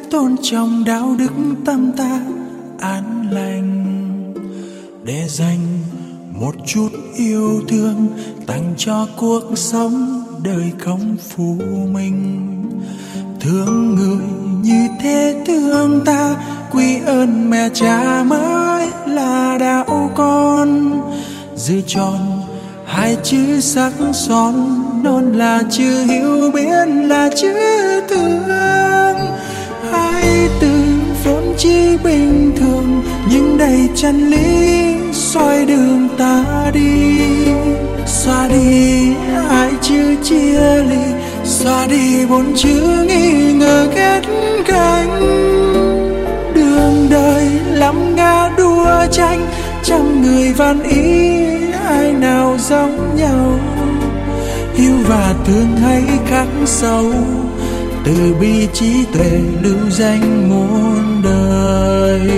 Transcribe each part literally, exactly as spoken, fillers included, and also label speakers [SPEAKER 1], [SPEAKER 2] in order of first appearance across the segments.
[SPEAKER 1] tôn trọng đạo đức tâm ta an lành, để dành một chút yêu thương tặng cho cuộc sống đời không phụ mình. Thương người như thế thương ta, quy ơn mẹ cha mới là đạo con. Giữ tròn hai chữ sắc son, non là chữ hiểu biết là chữ thương. Hai từ vốn chỉ bình thường nhưng đầy chân lý soi đường ta đi. Xóa đi hai chữ chia ly, xóa đi bốn chữ nghi ngờ ghét gánh. Đường đời lắm ngã đua tranh, trăm người van ý ai nào giống nhau. Yêu và thương hãy khắc sâu, từ bi trí tuệ lưu danh muôn đời.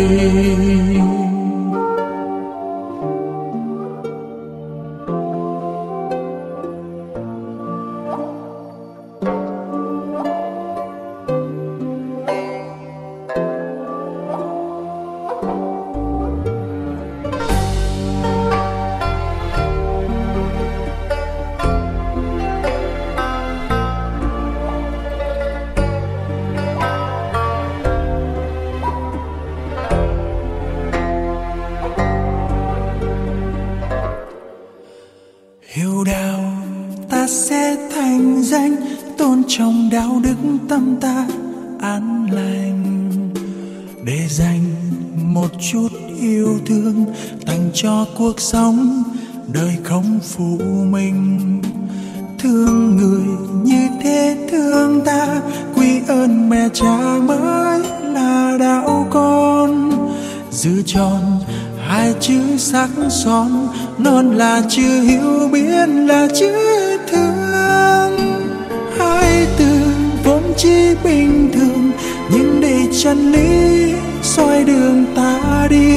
[SPEAKER 1] Hiểu đạo ta sẽ thành danh, tôn trọng đạo đức tâm ta an lành, để dành một chút yêu thương tặng cho cuộc sống đời không phụ mình. Thương người như thế thương ta, quy ơn mẹ cha mới là đạo con. Giữ tròn hai chữ sắc son, non là chữ hiểu biết là chữ thương. Hai từ vốn chỉ bình thường nhưng để chân lý soi đường ta đi.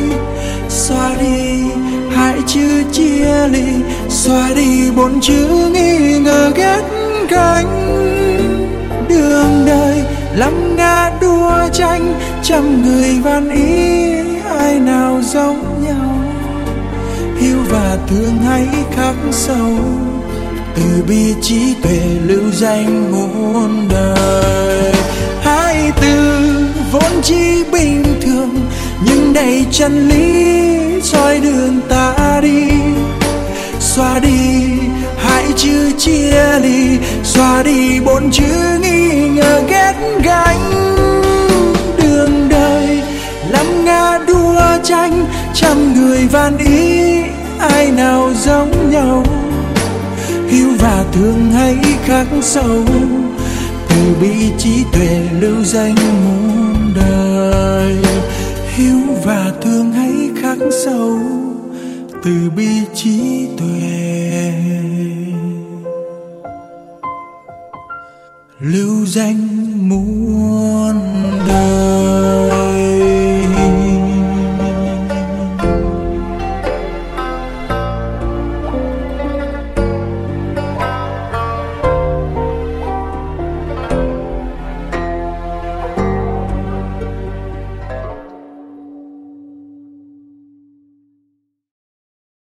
[SPEAKER 1] Xóa đi hai chữ chia ly, xóa đi bốn chữ nghi ngờ ghét gánh. Đường đời lắm ngã đua tranh, trăm người van ý ai nào giống nhau. Yêu và thương hãy khắc sâu, từ bi trí tuệ lưu danh muôn đời. Hai từ vốn chỉ bình thường nhưng đầy chân lý soi đường ta đi. Xóa đi hai chữ chia ly, xóa đi bốn chữ nghi ngờ ghét gánh. Đường đời lắm ngã đua tranh, trăm người van ý ai nào giống nhau. Yêu và thương hãy khắc sâu, từ bi trí tuệ lưu danh muôn đời. Yêu và thương hãy khắc sâu, từ bi trí tuệ lưu danh muôn đời.